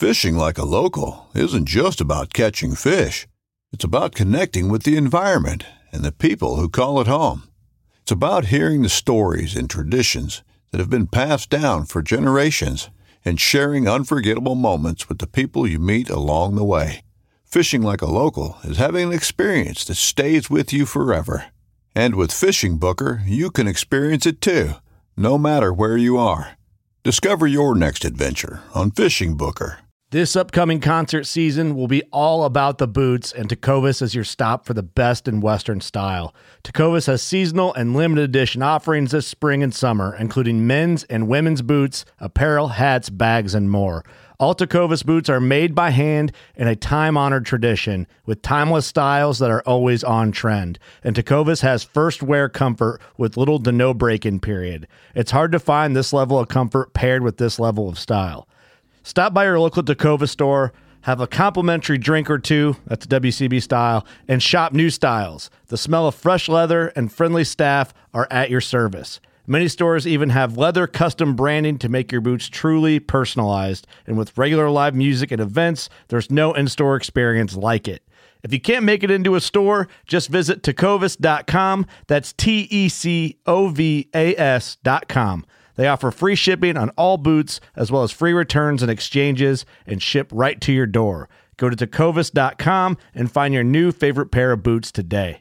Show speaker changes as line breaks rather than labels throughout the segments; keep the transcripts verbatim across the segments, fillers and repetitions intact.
Fishing like a local isn't just about catching fish. It's about connecting with the environment and the people who call it home. It's about hearing the stories and traditions that have been passed down for generations and sharing unforgettable moments with the people you meet along the way. Fishing like a local is having an experience that stays with you forever. And with Fishing Booker, you can experience it too, no matter where you are. Discover your next adventure on Fishing Booker.
This upcoming concert season will be all about the boots, and Tecovas is your stop for the best in Western style. Tecovas has seasonal and limited edition offerings this spring and summer, including men's and women's boots, apparel, hats, bags, and more. All Tecovas boots are made by hand in a time-honored tradition with timeless styles that are always on trend. And Tecovas has first wear comfort with little to no break-in period. It's hard to find this level of comfort paired with this level of style. Stop by your local Tecovas store, have a complimentary drink or two, that's W C B style, and shop new styles. The smell of fresh leather and friendly staff are at your service. Many stores even have leather custom branding to make your boots truly personalized. And with regular live music and events, there's no in-store experience like it. If you can't make it into a store, just visit tecovas dot com. That's T E C O V A S dot com. They offer free shipping on all boots, as well as free returns and exchanges, and ship right to your door. Go to tecovas dot com and find your new favorite pair of boots today.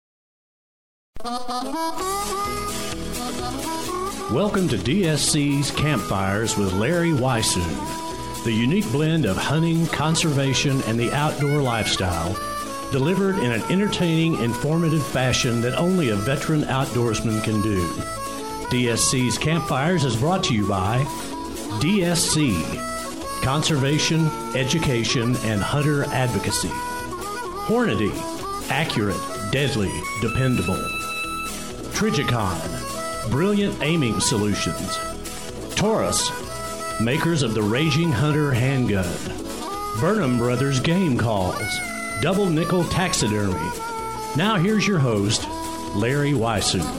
Welcome to D S C's Campfires with Larry Weishuhn, the unique blend of hunting, conservation, and the outdoor lifestyle, delivered in an entertaining, informative fashion that only a veteran outdoorsman can do. D S C's Campfires is brought to you by D S C, Conservation, Education, and Hunter Advocacy. Hornady, accurate, deadly, dependable. Trijicon, brilliant aiming solutions. Taurus, makers of the Raging Hunter handgun. Burnham Brothers Game Calls, double nickel taxidermy. Now here's your host, Larry Weishuhn.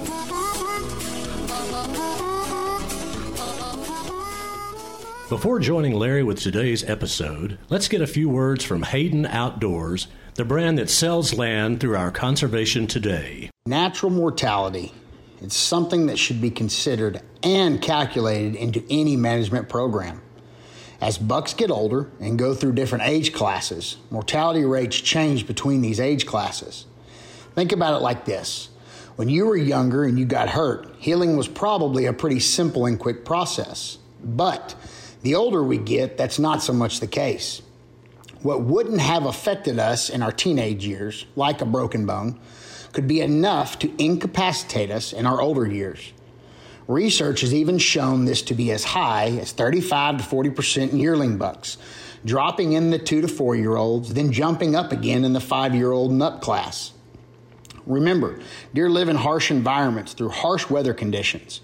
Before joining Larry with today's episode, let's get a few words from Hayden Outdoors, the brand that sells land through our conservation today.
Natural mortality. It's something that should be considered and calculated into any management program. As bucks get older and go through different age classes, mortality rates change between these age classes. Think about it like this. When you were younger and you got hurt, healing was probably a pretty simple and quick process. But the older we get, that's not so much the case. What wouldn't have affected us in our teenage years, like a broken bone, could be enough to incapacitate us in our older years. Research has even shown this to be as high as thirty-five to forty percent in yearling bucks, dropping in the two to four year olds, then jumping up again in the five year old and up class. Remember, deer live in harsh environments through harsh weather conditions.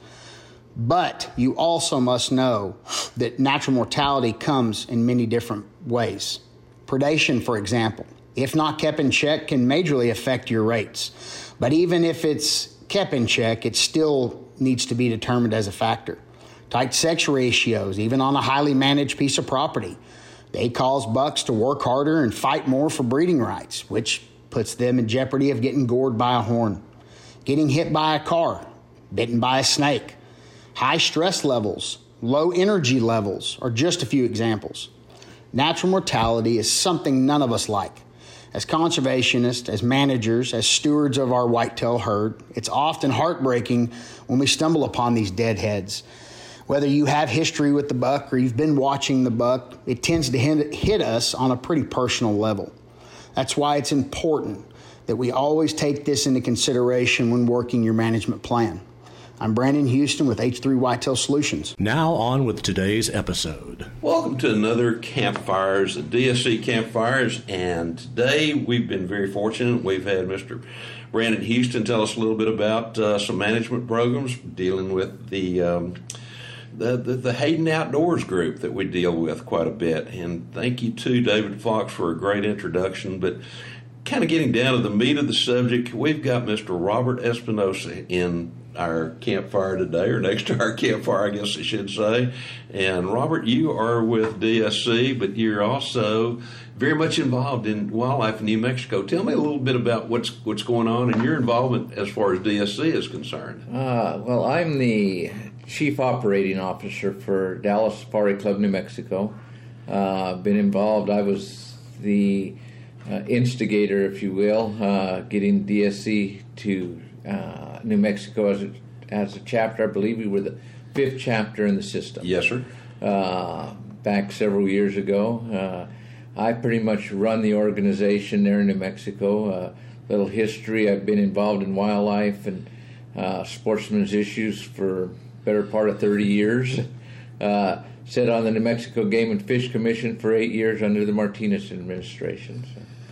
But you also must know that natural mortality comes in many different ways. Predation, for example, if not kept in check, can majorly affect your rates. But even if it's kept in check, it still needs to be determined as a factor. Tight sex ratios, even on a highly managed piece of property, they cause bucks to work harder and fight more for breeding rights, which puts them in jeopardy of getting gored by a horn, getting hit by a car, bitten by a snake. High stress levels, low energy levels are just a few examples. Natural mortality is something none of us like. As conservationists, as managers, as stewards of our whitetail herd, it's often heartbreaking when we stumble upon these deadheads. Whether you have history with the buck or you've been watching the buck, it tends to hit us on a pretty personal level. That's why it's important that we always take this into consideration when working your management plan. I'm Brandon Houston with H three Whitetail Solutions.
Now on with today's episode.
Welcome to another Campfires, the D S C Campfires, and today we've been very fortunate. We've had Mister Brandon Houston tell us a little bit about uh, some management programs dealing with the, um, the, the the Hayden Outdoors group that we deal with quite a bit. And thank you to David Fox for a great introduction, but kind of getting down to the meat of the subject, we've got Mister Robert Espinosa in our campfire today, or next to our campfire, I guess I should say. And Robert, you are with D S C, but you're also very much involved in wildlife in New Mexico. Tell me a little bit about what's what's going on and your involvement as far as D S C is concerned.
Uh, well, I'm the Chief Operating Officer for Dallas Safari Club, New Mexico. Uh, been involved. I was the uh, instigator, if you will, uh, getting D S C to uh, New Mexico as a, as a chapter. I believe we were the fifth chapter in the system.
Yes, sir.
Uh, back several years ago. Uh, I pretty much run the organization there in New Mexico. Uh, little history, I've been involved in wildlife and uh, sportsman's issues for better part of thirty years. Uh, sat on the New Mexico Game and Fish Commission for eight years under the Martinez administration.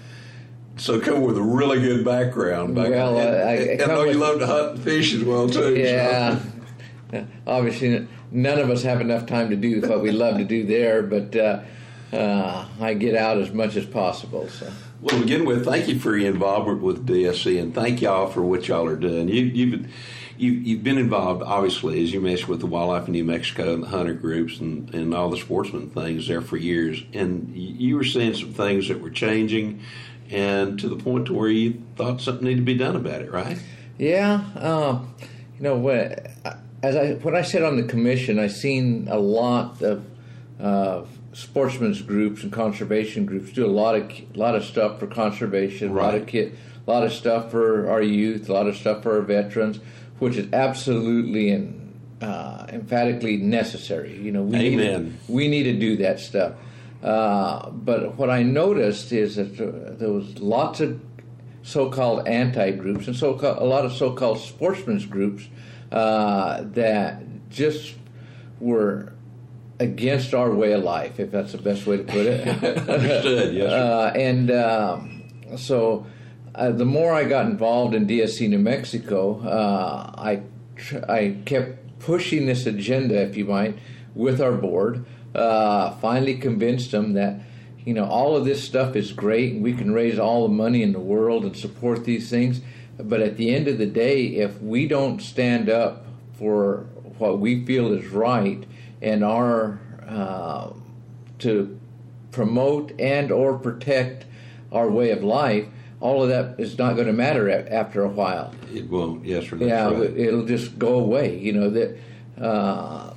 So,
so come with a really good background. Back
well,
and,
I, I,
and I know
with,
you love to hunt and fish as well, too.
Yeah.
So.
Obviously, none of us have enough time to do what we love to do there, but uh, uh, I get out as much as possible. So.
Well, to begin with, thank you for your involvement with D S C, and thank y'all for what y'all are doing. You, you've You've, you've been involved, obviously, as you mentioned, with the wildlife in New Mexico and the hunter groups and, and all the sportsman things there for years. And you were seeing some things that were changing, and to the point to where you thought something needed to be done about it, right?
Yeah. Um, you know, when, as I when I sat on the commission, I seen a lot of uh, sportsmen's groups and conservation groups do a lot of a lot of stuff for conservation,
right.
a lot of kid, a lot of stuff for our youth, a lot of stuff for our veterans, which is absolutely and uh, emphatically necessary. You know, we
Amen.
need to, we need to do that stuff. Uh, but what I noticed is that there was lots of so-called anti-groups and so a lot of so-called sportsmen's groups uh, that just were against our way of life, if that's the best way to put it.
Understood. Yes. Sir.
Uh, and um, so. Uh, the more I got involved in D S C New Mexico, uh, I tr- I kept pushing this agenda, if you might, with our board. Uh, finally convinced them that, you know, all of this stuff is great and we can raise all the money in the world and support these things. But at the end of the day, if we don't stand up for what we feel is right and our uh, to promote and or protect our way of life, all of that is not going to matter after a while.
It won't. Yes, sir. That's
yeah,
right.
It'll just go away. You know that. Uh,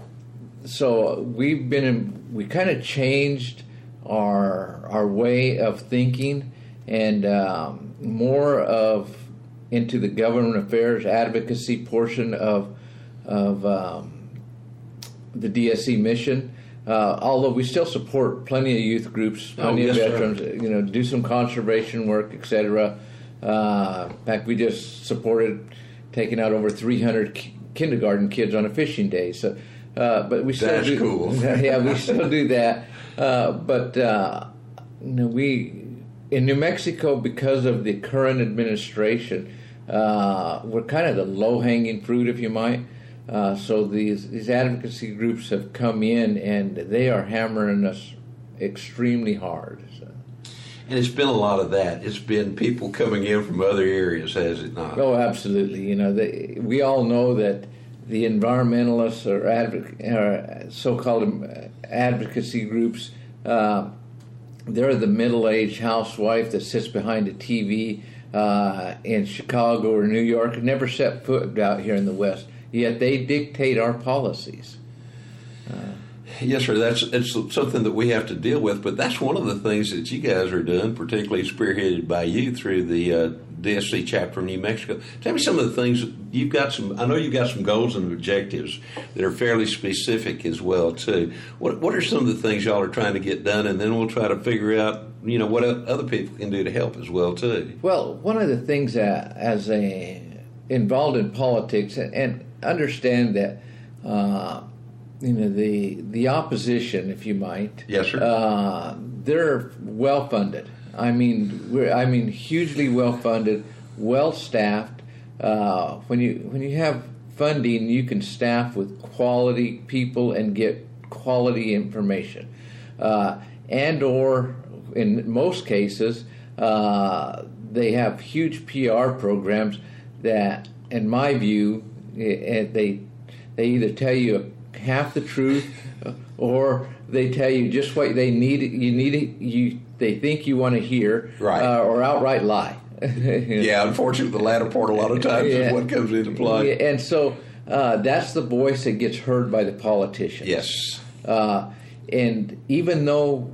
so we've been in, we kind of changed our our way of thinking and um, more of into the government affairs advocacy portion of of um, the D S C mission. Uh, although we still support plenty of youth groups, plenty
oh, yes,
of veterans,
sir.
you know, do some conservation work, et cetera. Uh, in fact, we just supported taking out over three hundred ki- kindergarten kids on a fishing day. So, uh, but we still
That's
do,
cool.
yeah, we still do that. Uh, but uh, you know, we in New Mexico, because of the current administration, uh, we're kind of the low-hanging fruit, if you might. Uh, so these these advocacy groups have come in and they are hammering us extremely hard. So.
And it's been a lot of that. It's been people coming in from other areas, has it not?
Oh, absolutely. You know, they, we all know that the environmentalists or, advoc- or so-called advocacy groups, uh, they're the middle-aged housewife that sits behind a T V uh, in Chicago or New York and never set foot out here in the West. Yet they dictate our policies. Uh,
yes, sir. That's it's something that we have to deal with. But that's one of the things that you guys are doing, particularly spearheaded by you through the uh, D S C chapter in New Mexico. Tell me some of the things you've got. Some I know you've got some goals and objectives that are fairly specific as well too. What What are some of the things y'all are trying to get done, and then we'll try to figure out, you know, what other people can do to help as well too.
Well, one of the things that, as a involved in politics, and, and understand that, uh, you know, the the opposition, if you might.
Yes, sir.
Uh, they're well funded. I mean, we're I mean hugely well funded, well staffed. Uh, when you when you have funding, you can staff with quality people and get quality information, uh, and or in most cases, uh, they have huge P R programs that, in my view, and they they either tell you half the truth, or they tell you just what they need. You need it. You they think you want to hear,
right?
Uh, or outright lie.
Yeah, unfortunately, the latter part a lot of times
yeah.
is what comes into play.
Yeah, and so uh, that's the voice that gets heard by the politicians.
Yes.
Uh, and even though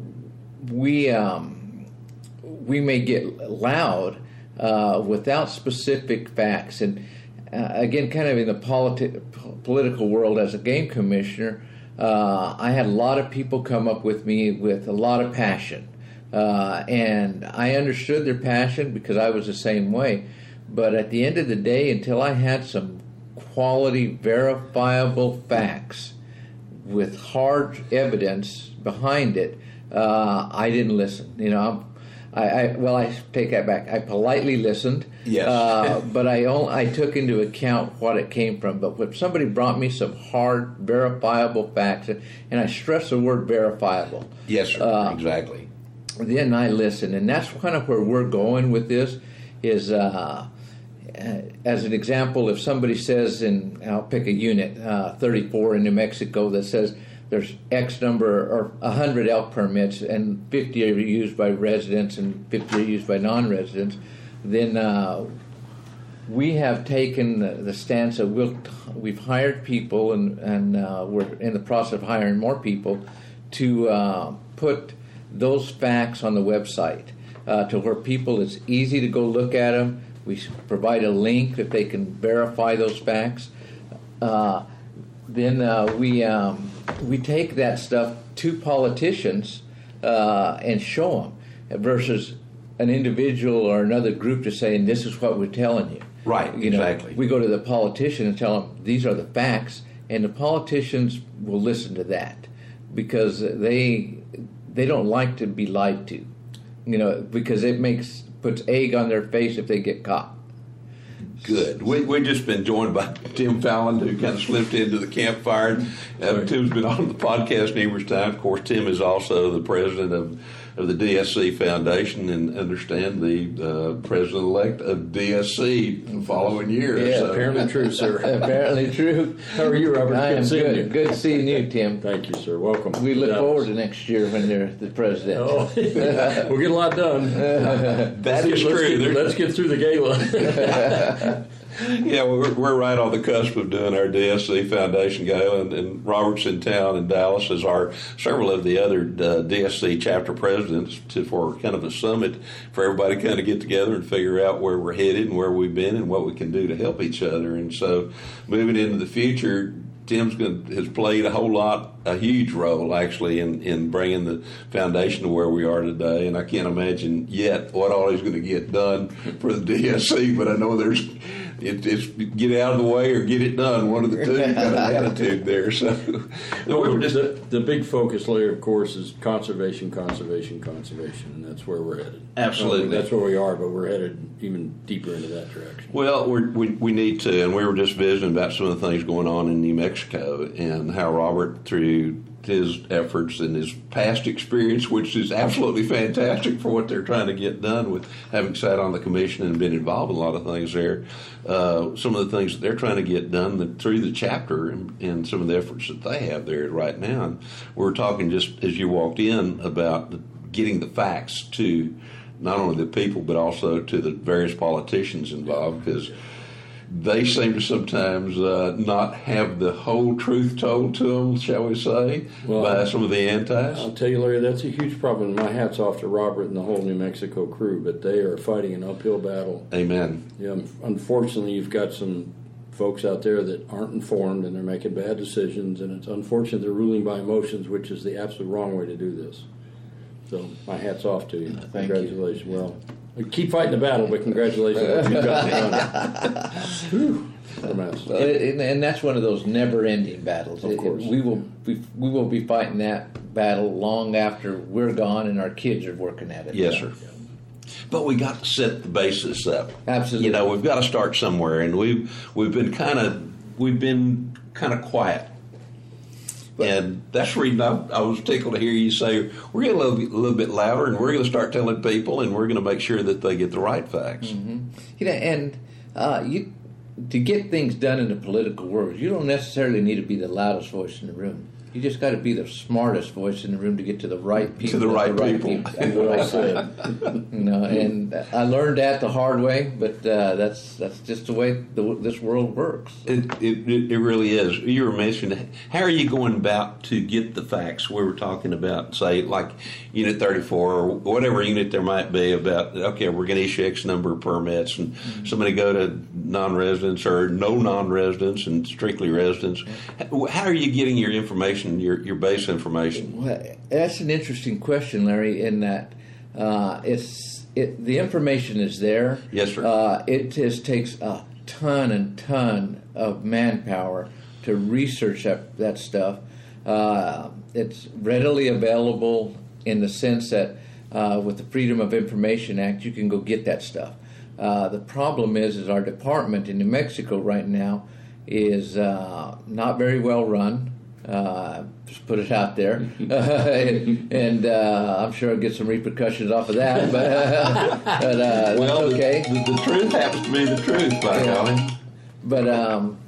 we um, we may get loud uh, without specific facts, and uh, again, kind of in the politi- political world as a game commissioner, uh, I had a lot of people come up with me with a lot of passion. Uh, and I understood their passion because I was the same way. But at the end of the day, until I had some quality, verifiable facts with hard evidence behind it, uh, I didn't listen. You know, I, I well, I take that back. I politely listened.
Yes.
Uh, but I only, I took into account what it came from. But when somebody brought me some hard, verifiable facts, and I stress the word verifiable.
Yes, sir. Uh, exactly.
Then I listen, and that's kind of where we're going with this. Is uh, as an example, if somebody says, in I'll pick a unit, uh, thirty-four in New Mexico, that says there's X number or one hundred elk permits, and fifty are used by residents and fifty are used by non-residents, then uh, we have taken the, the stance that we'll, we've hired people, and and uh, we're in the process of hiring more people to uh, put those facts on the website uh, to where people, it's easy to go look at them. We provide a link that they can verify those facts. Uh, then uh, we um, we take that stuff to politicians uh, and show them, versus an individual or another group just saying, this is what we're telling you.
Right,
you know,
exactly.
We go to the politician and tell them, these are the facts, and the politicians will listen to that because they... they don't like to be lied to, you know, because it makes puts egg on their face if they get caught.
Good. We, we've just been joined by Tim Fallon, who kind of slipped into the campfire. Uh, Tim's been on the podcast numerous times. Of course, Tim is also the president of, of the D S C Foundation, and understand the uh, president-elect of D S C the following year.
Yeah,
so.
Apparently true, sir.
Apparently true.
How are you, Robert?
I
Good
am
seeing
good.
you.
Good seeing you, Tim.
Thank you, sir. Welcome.
We look
Dallas.
forward to next year when they're the president.
Oh, we'll get a lot done.
That is
let's
true.
Get, let's get through the gala.
Yeah, we're, we're right on the cusp of doing our D S C Foundation Gala, and, and Robert's in town in Dallas as are several of the other uh, D S C chapter presidents to, for kind of a summit for everybody to kind of get together and figure out where we're headed and where we've been and what we can do to help each other. And so moving into the future, Tim's going has played a whole lot, a huge role actually in, in bringing the foundation to where we are today. And I can't imagine yet what all he's going to get done for the D S C, but I know there's it, it's get out of the way or get it done, one of the two kind of attitude there. So
well, we were just, the, the big focus layer, of course, is conservation, conservation, conservation, and that's where we're headed.
Absolutely.
I mean, that's where we are, but we're headed even deeper into that direction.
Well, we're, we we need to, and we were just visiting about some of the things going on in New Mexico and how Robert, through his efforts and his past experience, which is absolutely fantastic for what they're trying to get done with having sat on the commission and been involved in a lot of things there, uh, some of the things that they're trying to get done that, through the chapter and, and some of the efforts that they have there right now. And we were talking just as you walked in about the, getting the facts to not only the people but also to the various politicians involved, because they seem to sometimes uh, not have the whole truth told to them, shall we say, well, by some of the antis.
I'll tell you, Larry, that's a huge problem. My hat's off to Robert and the whole New Mexico crew, but they are fighting an uphill battle.
Amen.
Yeah, unfortunately, you've got some folks out there that aren't informed and they're making bad decisions, and it's unfortunate they're ruling by emotions, which is the absolute wrong way to do this. So my hat's off to you.
Thank
Congratulations. You. Well, keep fighting the battle, but congratulations on what you've got done.
Well, and, and that's one of those never-ending battles.
Of course.
We will be, we will be fighting that battle long after we're gone and our kids are working at it.
Yes, sir. But we got to set the basis up.
Absolutely.
You know, we've got to start somewhere, and we've we've been kind of we've been kind of quiet. And that's the reason I, I was tickled to hear you say, we're going to a little, little bit louder, and we're going to start telling people, and we're going to make sure that they get the right facts.
Mm-hmm. You know, and uh, you, to get things done in the political world, you don't necessarily need to be the loudest voice in the room. You just got to be the smartest voice in the room to get to the right people.
To the right,
the right
people.
people at the right time. You know, and I learned that the hard way, but uh, that's that's just the way the, this world works.
It, it it really is. You were mentioning, how are you going about to get the facts? We were talking about, say, like Unit thirty-four or whatever unit there might be about, okay, we're going to issue X number of permits, and mm-hmm. somebody go to non-residents or no non-residents and strictly residents. How are you getting your information? Your your base information.
Well, that's an interesting question, Larry. In that uh, it's it, the information is there.
Yes, sir.
Uh, it just takes a ton and ton of manpower to research that that stuff. Uh, it's readily available in the sense that uh, with the Freedom of Information Act, you can go get that stuff. Uh, the problem is, is our department in New Mexico right now is uh, not very well run. Uh, just put it out there, and, and uh, I'm sure I'll get some repercussions off of that. But, uh, but uh,
well,
that's okay.
The, the, the truth happens to be the truth, by
yeah.
golly.
But um,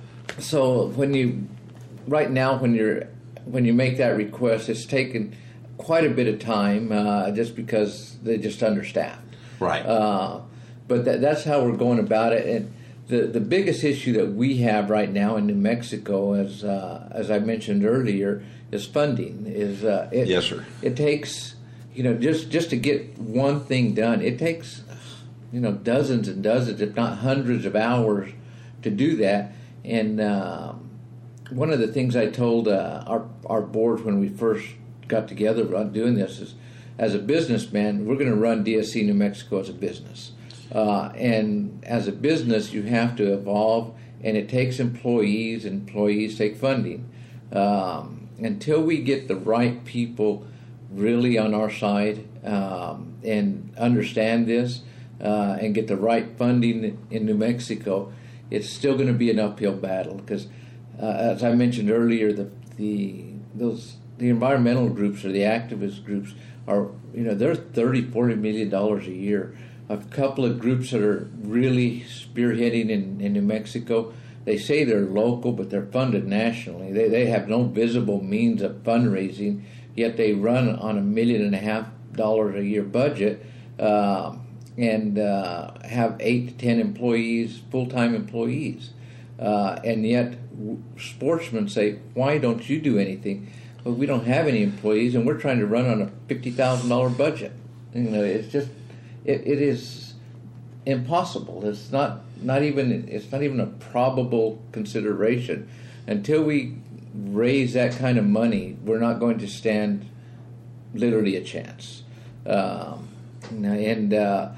so when you, right now, when you're when you make that request, it's taken quite a bit of time, uh, just because they're just understaffed.
Right.
Uh, but that, that's how we're going about it, and. The, the biggest issue that we have right now in New Mexico, as uh, as I mentioned earlier, is funding. Is uh, it,
yes, sir.
It takes, you know, just just to get one thing done, it takes, you know, dozens and dozens, if not hundreds of hours to do that. And um, one of the things I told uh, our our board when we first got together on doing this is, as a businessman, we're going to run D S C New Mexico as a business. Uh, and as a business, you have to evolve, and it takes employees, and employees take funding. Um, until we get the right people really on our side um, and understand this uh, and get the right funding in New Mexico, it's still going to be an uphill battle because, uh, as I mentioned earlier, the the those the environmental groups or the activist groups are, you know, they're thirty, forty million dollars a year. A couple of groups that are really spearheading in, in New Mexico, they say they're local, but they're funded nationally. They they have no visible means of fundraising, yet they run on a million and a half dollars a year budget uh, and uh, have eight to ten employees, full-time employees. Uh, and yet sportsmen say, why don't you do anything? Well, we don't have any employees, and we're trying to run on a fifty thousand dollars budget. You know, it's just... It, it is impossible. It's not not even it's not even a probable consideration. Until we raise that kind of money, we're not going to stand literally a chance. Um, and uh,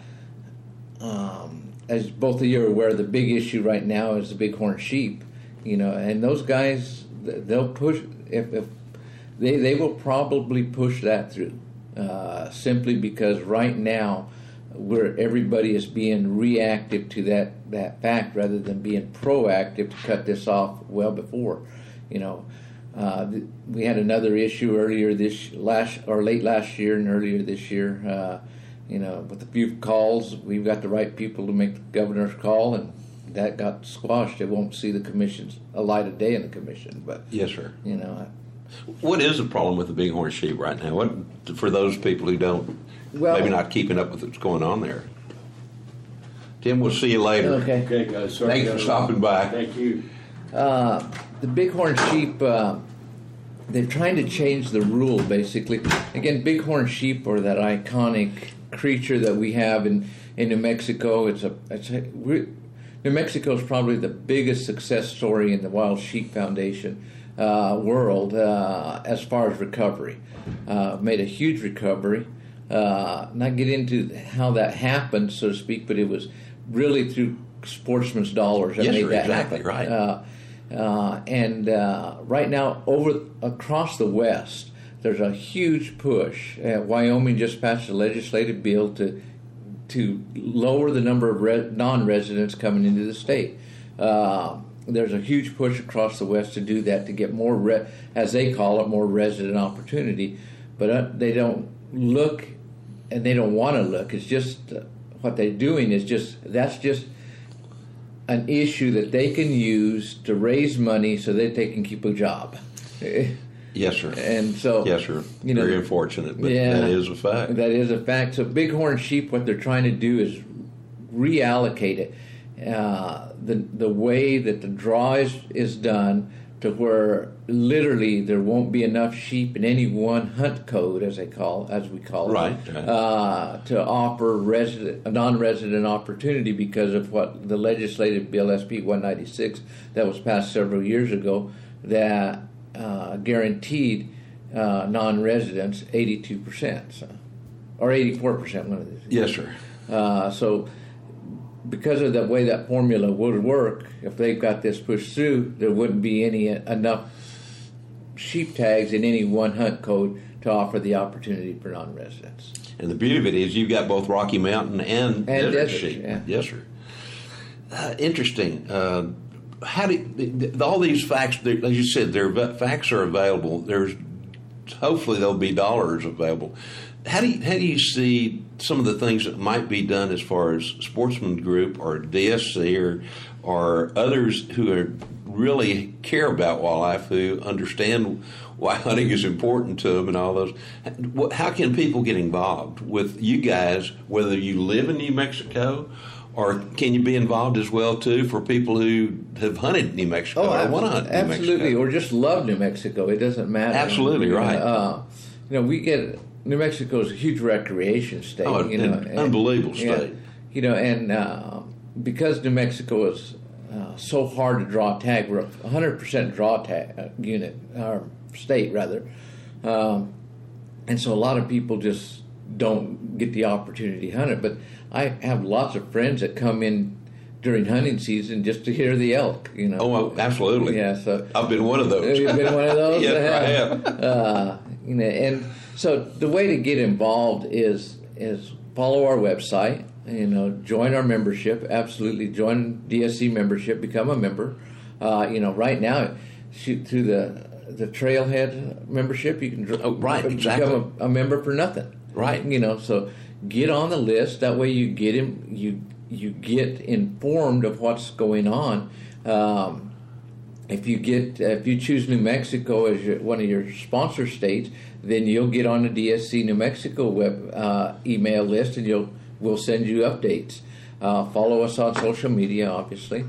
um, as both of you are aware, the big issue right now is the bighorn sheep. You know, and those guys, they'll push. If, if they they will probably push that through, uh, simply because right now, where everybody is being reactive to that, that fact rather than being proactive to cut this off well before. You know, uh, th- we had another issue earlier this last or late last year and earlier this year. Uh, you know, with a few calls, we've got the right people to make the governor's call, and that got squashed. It won't see the commission's a light of day in the commission. But
yes, sir.
You know,
what is the problem with the bighorn sheep right now? What for those people who don't? Well, maybe not keeping up with what's going on there. Tim, we'll see you later.
Okay.
Okay, guys. Sorry.
Thanks for stopping by.
Thank you.
Uh, the bighorn sheep, uh, they're trying to change the rule, basically. Again, bighorn sheep are that iconic creature that we have in, in New Mexico. It's a, it's a New Mexico is probably the biggest success story in the Wild Sheep Foundation uh, world uh, as far as recovery. Uh, made a huge recovery. Uh, not get into how that happened, so to speak, but it was really through sportsmen's dollars that
yes,
made
sir,
that
exactly,
happen.
Right.
Uh, uh, and uh, right now, over across the West, there's a huge push. Uh, Wyoming just passed a legislative bill to to lower the number of re- non-residents coming into the state. Uh, there's a huge push across the West to do that, to get more, re- as they call it, more resident opportunity. But uh, they don't look, and they don't want to look. It's just uh, what they're doing is just, that's just an issue that they can use to raise money so that they can keep a job.
Yes, sir.
And so,
yes, sir.
You know,
very unfortunate, but
yeah,
that is a fact.
That is a fact. So, bighorn sheep, what they're trying to do is reallocate it. Uh, the the way that the draw is, is done to where literally there won't be enough sheep in any one hunt code, as they call as we call it,
right, right.
Uh, to offer resident, a non-resident opportunity because of what the legislative bill S B one ninety-six that was passed several years ago that uh, guaranteed uh, non-residents eighty-two percent, so, or eighty-four percent. One of these.
Yes, sir.
Uh, so. Because of the way that formula would work, if they've got this pushed through, there wouldn't be any enough sheep tags in any one hunt code to offer the opportunity for non-residents.
And the beauty of it is you've got both Rocky Mountain and,
and
desert,
desert
sheep.
Yeah.
Yes, sir. Uh, interesting. Uh, how do you, all these facts? As you said, their facts are available. There's hopefully there'll be dollars available. How do you, how do you see some of the things that might be done as far as Sportsman Group or D S C or or others who are really care about wildlife, who understand why hunting is important to them and all those? How can people get involved with you guys, whether you live in New Mexico, or can you be involved as well too for people who have hunted New Mexico
oh,
or want to hunt New
absolutely,
Mexico?
Or just love New Mexico? It doesn't matter.
Absolutely, right.
Uh, you know, we get. New Mexico is a huge recreation state.
Oh,
you know,
an
and,
unbelievable state.
And, you know, and uh, because New Mexico is uh, so hard to draw tag, we're a one hundred percent draw tag uh, unit, or state rather, um, and so a lot of people just don't get the opportunity to hunt it. But I have lots of friends that come in during hunting season just to hear the elk. You know.
Oh, absolutely.
Yeah. So
I've been one of those.
You've been one of those.
Yes, I have.
Uh, you know, and so the way to get involved is is follow our website. You know, join our membership. Absolutely, join D S C membership. Become a member. Uh, you know, right now, shoot through the the Trailhead membership, you can
oh, right,
become
exactly.
a, a member for nothing.
Right.
You know, so get on the list. That way, you get him. You you get informed of what's going on. Um, If you get, if you choose New Mexico as your, one of your sponsor states, then you'll get on the D S C New Mexico web uh, email list, and you'll we'll send you updates. Uh, follow us on social media, obviously,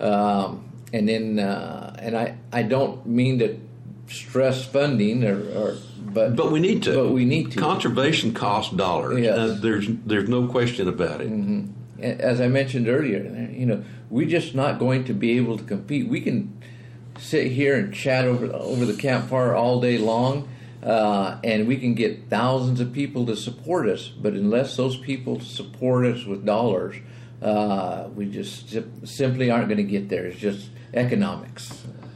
um, and then uh, and I, I don't mean to stress funding or, or but
but we need to.
But we need to.
Conservation costs dollars.
Yes.
Uh, there's there's no question about it.
Mm-hmm. As I mentioned earlier, you know, we're just not going to be able to compete. We can sit here and chat over over the campfire all day long, uh, and we can get thousands of people to support us. But unless those people support us with dollars, uh, we just simply aren't going to get there. It's just economics.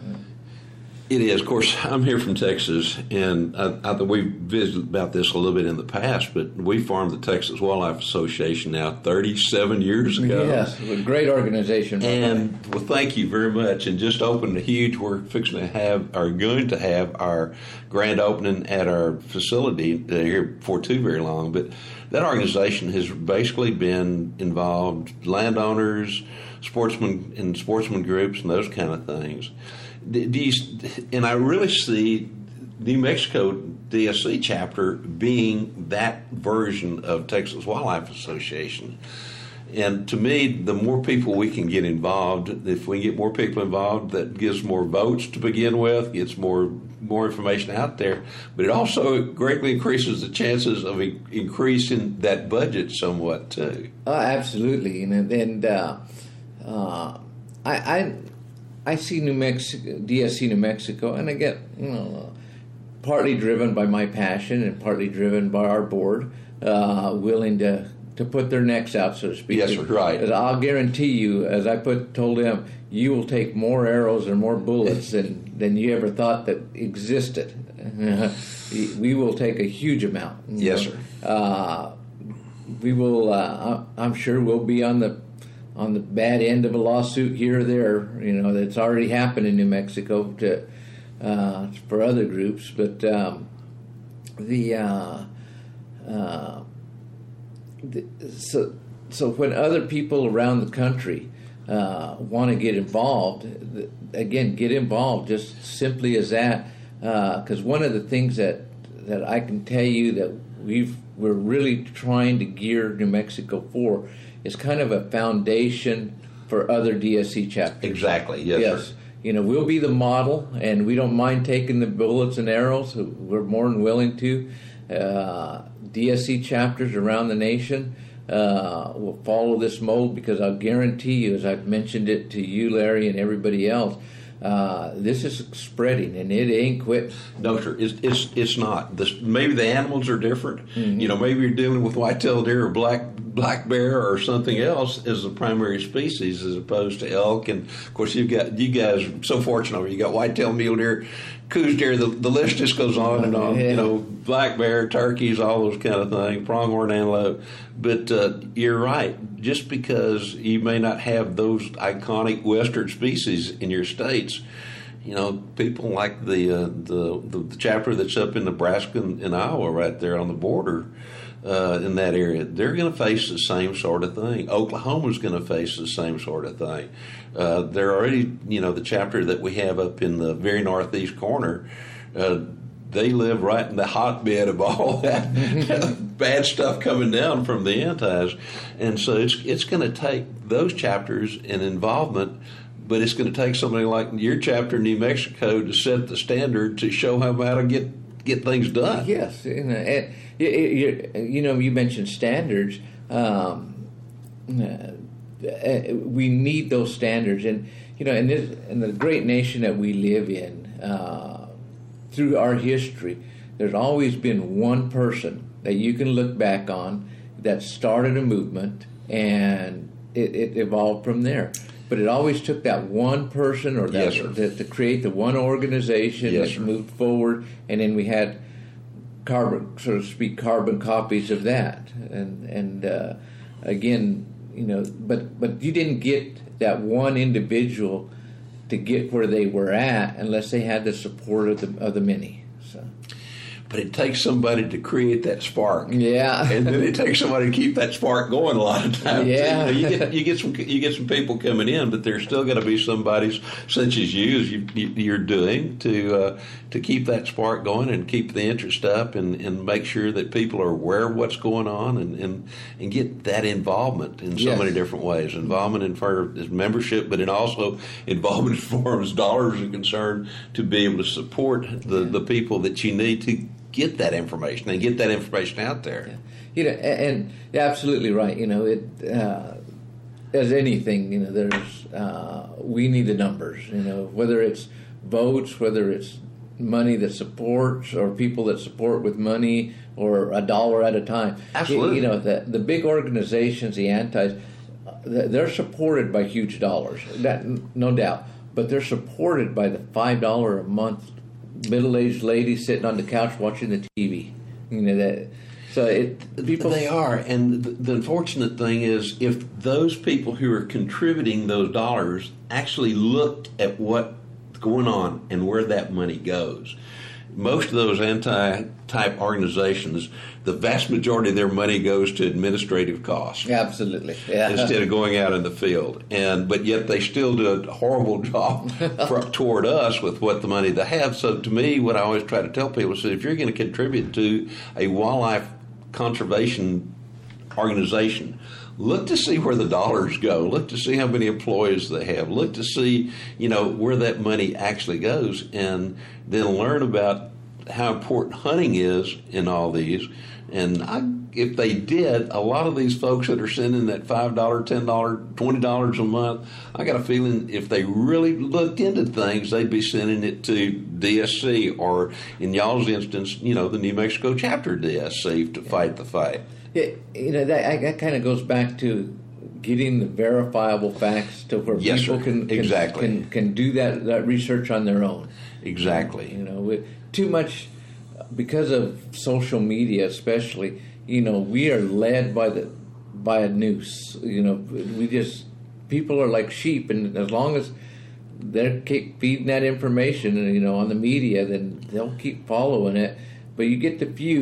It is. Of course, I'm here from Texas, and I, I, we visited about this a little bit in the past, but we formed the Texas Wildlife Association now thirty-seven years ago.
Yes, a great organization.
And, well, thank you very much. And just opened a huge, we're fixing to have, are going to have our grand opening at our facility uh, here before too very long. But that organization has basically been involved, landowners, sportsmen, and sportsman groups, and those kind of things. Do you, and I really see New Mexico D S C chapter being that version of Texas Wildlife Association. And to me, the more people we can get involved, if we get more people involved, that gives more votes to begin with, gets more more information out there. But it also greatly increases the chances of in- increasing that budget somewhat too.
Oh, absolutely, and and uh, uh, I. I I see New Mexico, D S C New Mexico, and I get, you know, partly driven by my passion and partly driven by our board, uh, willing to, to put their necks out, so to speak.
Yes, right.
As I'll guarantee you, as I put told them, you will take more arrows and more bullets than, than you ever thought that existed. We will take a huge amount.
Yes,
know.
sir.
Uh, we will, uh, I'm sure we'll be on the on the bad end of a lawsuit here or there, you know, that's already happened in New Mexico to uh, for other groups. But um, the, uh, uh, the so so when other people around the country uh, want to get involved, again, get involved just simply as that. Because uh, one of the things that, that I can tell you that we've, we're really trying to gear New Mexico for is kind of a foundation for other D S C chapters.
Exactly, yes,
yes.
sir.
You know, we'll be the model, and we don't mind taking the bullets and arrows. We're more than willing to. Uh, D S C chapters around the nation uh, will follow this mold, because I'll guarantee you, as I've mentioned it to you, Larry, and everybody else, uh, this is spreading, and it ain't quit.
No, sir, it's it's, it's not. This, maybe the animals are different.
Mm-hmm.
You know, maybe you're dealing with white-tailed deer or black black bear or something else as the primary species, as opposed to elk. And of course, you've got you guys are so fortunate. You got white-tailed mule deer, Coues deer. The, the list just goes on and on.
Yeah.
You know, black bear, turkeys, all those kind of things, pronghorn antelope. But uh, you're right. Just because you may not have those iconic western species in your states, you know, people like the uh, the, the the chapter that's up in Nebraska and, and Iowa, right there on the border. Uh, in that area, they're going to face the same sort of thing. Oklahoma's going to face the same sort of thing. Uh, they're already, you know, the chapter that we have up in the very northeast corner, uh, they live right in the hotbed of all that bad stuff coming down from the antis. And so it's it's going to take those chapters and involvement, but it's going to take somebody like your chapter in New Mexico to set the standard to show how to get, get things done.
Yes, and, and you, you know, you mentioned standards. Um, uh, we need those standards, and you know, in this, in the great nation that we live in, uh, through our history, there's always been one person that you can look back on that started a movement, and it, it evolved from there. But it always took that one person, or that
yes,
to, to create the one organization
yes,
that
sir.
moved forward, and then we had carbon, so to speak, carbon copies of that. And and uh, again, you know, but but you didn't get that one individual to get where they were at unless they had the support of the of the many. So.
But it takes somebody to create that spark.
Yeah,
and then it takes somebody to keep that spark going a lot of times.
Yeah,
you, know, you get you get some you get some people coming in, but there's still got to be somebody such as you, as you, you're doing, to uh, to keep that spark going and keep the interest up, and, and make sure that people are aware of what's going on, and, and, and get that involvement in so
yes.
many different ways. Involvement in far as membership, but in also involvement as far as dollars are concerned, to be able to support the, the people that you need to get that information and get that information out there.
Yeah. You know, and you're absolutely right. You know, it uh, as anything, you know, there's uh, we need the numbers. You know, whether it's votes, whether it's money that supports, or people that support with money, or a dollar at a time.
Absolutely.
You, you know, the the big organizations, the antis, they're supported by huge dollars. That no doubt, but they're supported by the five dollar a month middle-aged lady sitting on the couch watching the T V. You know that. So it people
they are, and the, the unfortunate thing is, if those people who are contributing those dollars actually looked at what's going on and where that money goes. Most of those anti-type organizations, the vast majority of their money goes to administrative costs.
Absolutely, yeah.
Instead of going out in the field, and but yet they still do a horrible job for, toward us with what the money they have. So to me, what I always try to tell people is that if you're going to contribute to a wildlife conservation organization, look to see where the dollars go. Look to see how many employees they have. Look to see, you know, where that money actually goes, and then learn about how important hunting is in all these. And I, if they did, a lot of these folks that are sending that five dollars, ten dollars, twenty dollars a month, I got a feeling if they really looked into things, they'd be sending it to D S C, or in y'all's instance, you know, the New Mexico chapter D S C to fight the fight.
Yeah, you know, that, that kind of goes back to getting the verifiable facts to where
yes,
people
sir.
can, can,
exactly.
can can do that, that research on their own.
Exactly.
You know, with too much, because of social media especially, you know, we are led by the by a noose. You know, we just, people are like sheep, and as long as they're keep feeding that information, you know, on the media, then they'll keep following it. But you get the few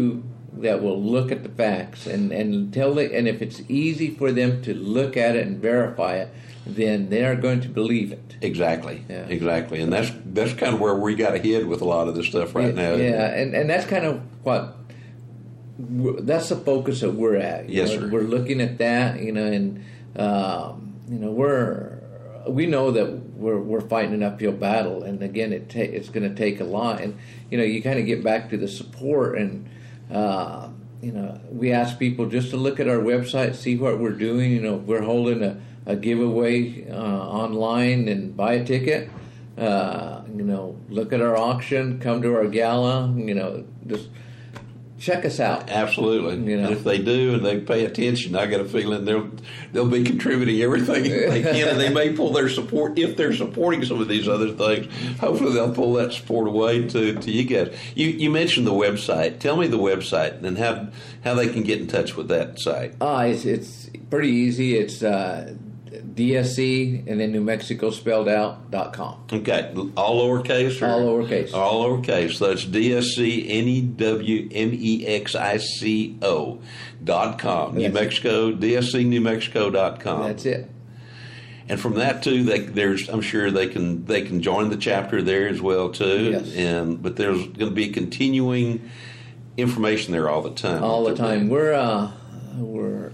that will look at the facts and, and tell the, and if it's easy for them to look at it and verify it, then they are going to believe it.
Exactly,
yeah.
exactly, and that's that's kind of where we got ahead with a lot of this stuff right
yeah,
now.
Yeah, and, and that's kind of what that's the focus that we're at.
Yes,
know?
sir.
We're looking at that, you know, and um, you know we're we know that we're we're fighting an uphill battle, and again, it ta- it's going to take a lot, and you know, you kind of get back to the support and. Uh, you know, we ask people just to look at our website, see what we're doing. You know, we're holding a, a giveaway uh, online and buy a ticket. Uh, you know, look at our auction, come to our gala. You know, just check us out.
Absolutely.
You know.
And if they do and they pay attention, I got a feeling they'll they'll be contributing everything they can, and they may pull their support if they're supporting some of these other things. Hopefully, they'll pull that support away to, to you guys. You you mentioned the website. Tell me the website and how how they can get in touch with that site.
Ah, uh, it's it's pretty easy. It's uh, D S C and then New Mexico spelled out dot com.
Okay, all lowercase? Or?
All lowercase.
All lowercase. So it's D S C N E W M E X I C O dot com. New Mexico, D S C New Mexico dot com.
That's it.
And from that too, they, there's I'm sure they can they can join the chapter there as well too.
Yes.
And but there's going to be continuing information there all the time.
All the time. We're uh, we're.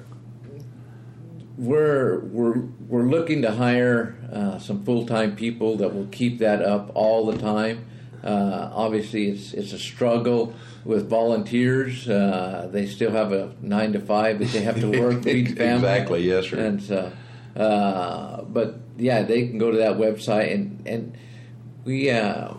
We're we're we're looking to hire uh, some full time people that will keep that up all the time. Uh, obviously, it's it's a struggle with volunteers. Uh, they still have a nine to five that they have to work, feed family.
Exactly, yes, sir.
And so, uh, but yeah, they can go to that website and and we. Uh,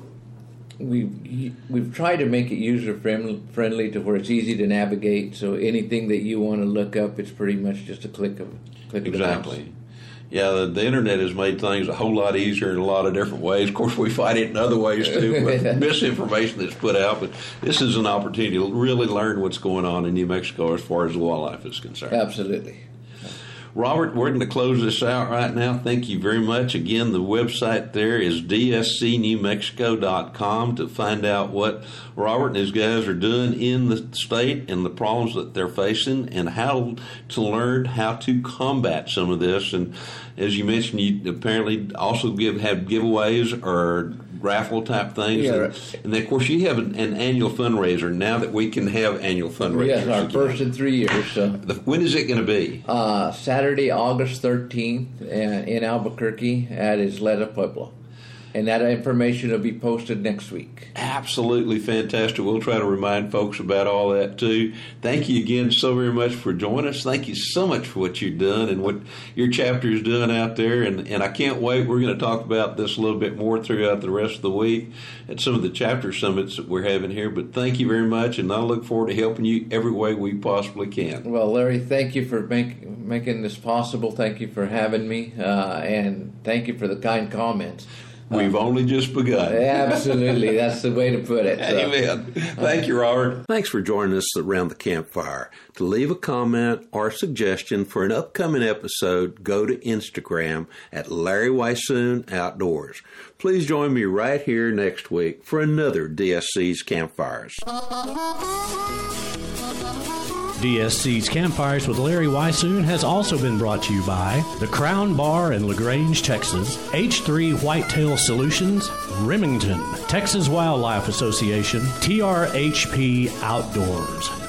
We we've tried to make it user friendly to where it's easy to navigate. So anything that you want to look up, it's pretty much just a click of click of
exactly.
the mouse.
Yeah, the, the internet has made things a whole lot easier in a lot of different ways. Of course, we fight it in other ways too, with misinformation that's put out. But this is an opportunity to really learn what's going on in New Mexico as far as wildlife is concerned.
Absolutely.
Robert, we're going to close this out right now. Thank you very much. Again, the website there is D S C New Mexico dot com to find out what Robert and his guys are doing in the state and the problems that they're facing and how to learn how to combat some of this. And as you mentioned, you apparently also give have giveaways or raffle type things.
Yeah.
And, and then, of course, you have an, an annual fundraiser now that we can have annual fundraisers.
Yes, our
again.
first in three years. So.
The, when is it going to be?
Uh, Saturday, August thirteenth in Albuquerque at Isleta Pueblo. And that information will be posted next week.
Absolutely fantastic. We'll try to remind folks about all that, too. Thank you again so very much for joining us. Thank you so much for what you've done and what your chapter is doing out there. And, and I can't wait. We're going to talk about this a little bit more throughout the rest of the week at some of the chapter summits that we're having here. But thank you very much, and I look forward to helping you every way we possibly can.
Well, Larry, thank you for make, making this possible. Thank you for having me, uh, and thank you for the kind comments.
We've only just begun.
Absolutely. That's the way to put it. So.
Amen. Thank you, Robert. Thanks for joining us around the campfire. To leave a comment or suggestion for an upcoming episode, go to Instagram at Larry Weishuhn Outdoors. Please join me right here next week for another D S C's Campfires.
D S C's Campfires with Larry Weishuhn has also been brought to you by the Crown Bar in LaGrange, Texas, H three Whitetail Solutions, Remington, Texas Wildlife Association, T R H P Outdoors.